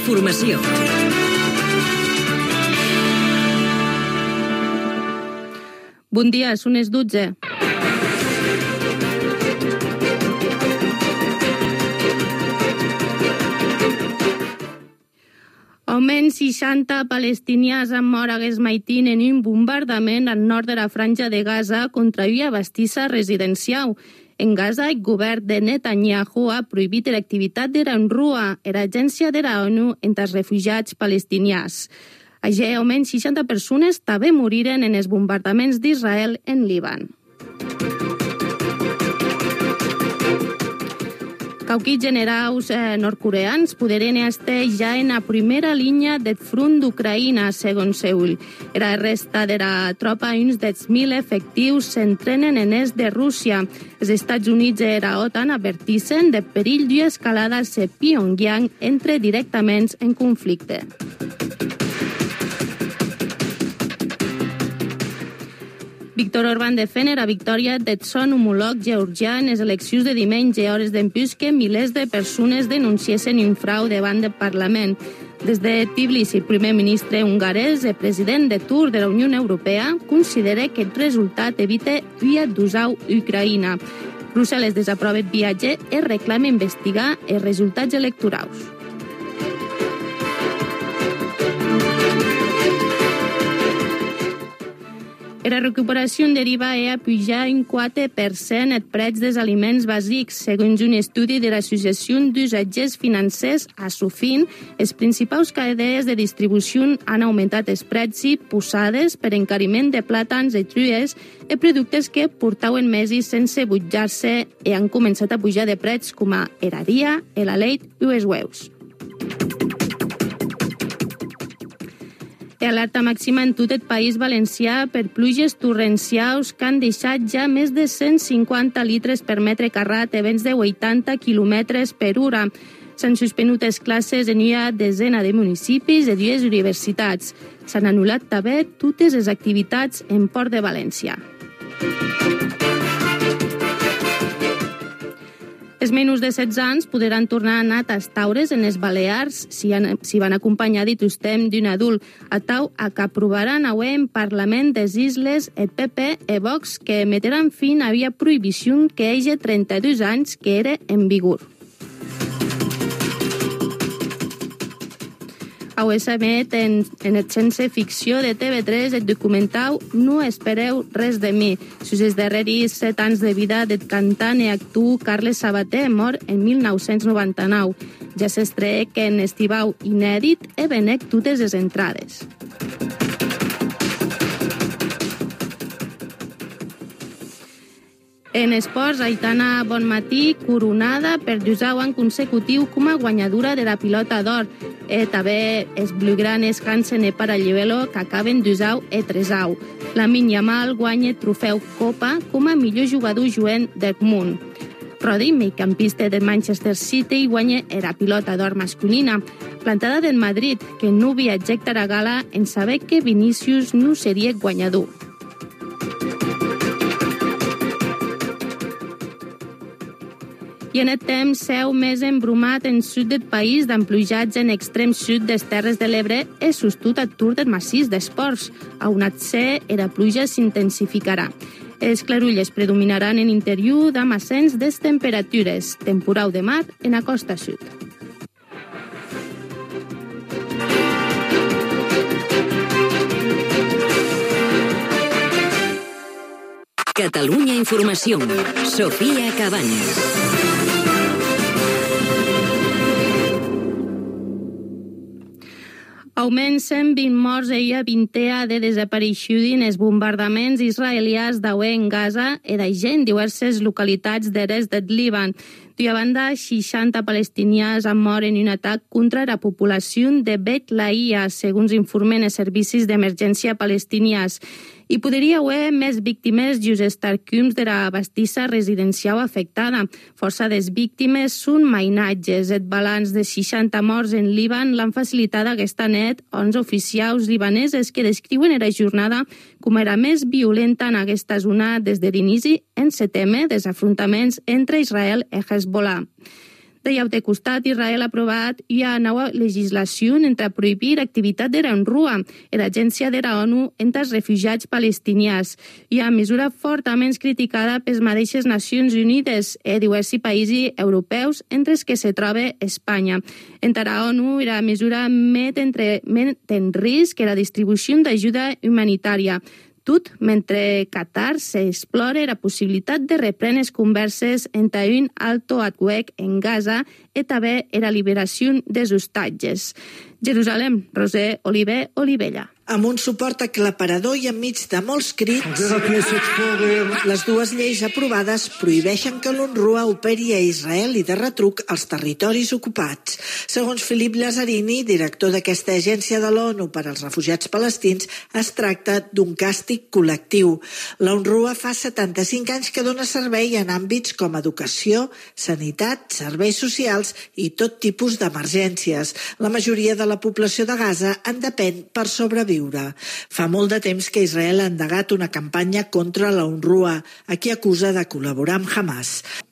informació. Bon dia, són les 12. Almenys 60 palestinians han mort aquest matí en un bombardament al nord de la franja de Gaza contra una bastissa residencial. En Gaza, el govern de Netanyahu ha prohibit l'activitat de l'UNRWA, l'agència de la ONU entre els refugiats palestinians. Allí, almenys 60 persones també moriren en els bombardaments d'Israel en Líban. Quauquis generals nord-coreans poderen estar ja en la primera línia del front d'Ucraïna, segons Seul. La resta de la tropa, uns 10.000 efectius, s'entrenen en est de Rússia. Els Estats Units i la OTAN advertixen de perill d'una escalada a Pyongyang entre directament en conflicte. Viktor Orbán defèn la victòria del son homòleg georgià en les eleccions de diumenge, hores d'empús que milers de persones denunciessin un frau davant del Parlament. Des de Tbilisi, el primer ministre hongarès i president de torn de la Unió Europea considera que el resultat evita via d'usar Ucraïna. Brussel·les desaprova el viatge i reclama investigar els resultats electorals. La recuperació deriva a pujar un 4% el preu dels aliments bàsics. Segons un estudi de l'Associació d'Usatgers Financers, a Sofin, les principals cadenes de distribució han augmentat els preus posades per encariment de plàtans i trues i productes que portaven mesos sense pujar-se i han començat a pujar de preus com a l'haria, la llet i els hueus. Alerta màxima en tot el País Valencià per pluges torrencials que han deixat ja més de 150 litres per metre carrat a vents de 80 km per hora. S'han suspenut les classes en una desena de municipis i 2 universitats. S'han anul·lat també totes les activitats en Port de València. Els menys de 16 anys podran tornar a anar a taules en les Balears si van acompanyar d'ustem d'un adult. A tau que aprovaran avui en Parlament des Isles el PP i Vox que emetran fin a una prohibició que hi ha 32 anys que era en vigor. Avui s'emet en el Sense Ficció de TV3 el documental No espereu res de mi. Sus els darreris 7 anys de vida del cantant i actor Carles Sabater, mort en 1999. Ja s'estrena que en estivau inèdit i venec totes les entrades. En esports, Aitana Bonmatí, coronada per 2 anys consecutiu com a guanyadora de la pilota d'or. També els blaugranes Hansen i Parallevelo que acaben 2 anys i 3 anys. Lamine Yamal guanya el trofeu Copa com a millor jugador jovent del món. Rodri, migcampista del Manchester City, guanya la pilota d'or masculina. Plantada del Madrid, que no viatja a la gala en saber que Vinícius no seria guanyador. I en el temps seu més embrumat en sud del país d'emplujats en extrem sud des Terres de l'Ebre és sostut atur del massís d'esports. A un atse, la pluja s'intensificarà. Els clarulles predominaran en interior amb ascens des temperatures, temporal de mar en la costa sud. Catalunya Informació. Sofia Cabañas. Augment 120 morts i una vintena de desapareixuts en els bombardaments israelians d'avui en Gaza i de gent en diverses localitats de l'est del Líban. D'una banda, 60 palestinians han mort en un atac contra la població de Bet Laia, segons informen els servicis d'emergència palestinians. Hi podria haver més víctimes i els estarcums de la bastissa residencial afectada. Força des víctimes són mainatges. El balanç de 60 morts en Líban l'han facilitat aquesta nit 11 oficials libaneses que descriuen la jornada com era més violenta en aquesta zona des de l'inici en setembre dels afrontaments entre Israel i Hezbollah. De altre costat, Israel ha aprovat una nova legislació entre prohibir l'activitat de l'UNRWA, l'agència de l'ONU entre els refugiats palestinians, i a mesura fortament criticada per les mateixes Nacions Unides i diversos països europeus, entre els que se troba Espanya. Entre l'ONU, la mesura met en risc la distribució d'ajuda humanitària. Tot mentre Qatar s'explora la possibilitat de reprendre les converses entre un alto acuec en Gaza i també la liberació dels hostatges. Jerusalem, Roser Oliver, Olivella. Amb un suport aclaparador i enmig de molts crits, les dues lleis aprovades prohibeixen que l'UNRWA operi a Israel i de retruc als territoris ocupats. Segons Philippe Lazzarini, director d'aquesta agència de l'ONU per als refugiats palestins, es tracta d'un càstig col·lectiu. La UNRWA fa 75 anys que dona servei en àmbits com educació, sanitat, serveis socials i tot tipus d'emergències. La majoria de la població de Gaza en depèn per sobreviure. Fa molt de temps que Israel ha endegat una campanya contra la UNRWA, a qui acusa de col·laborar amb Hamas.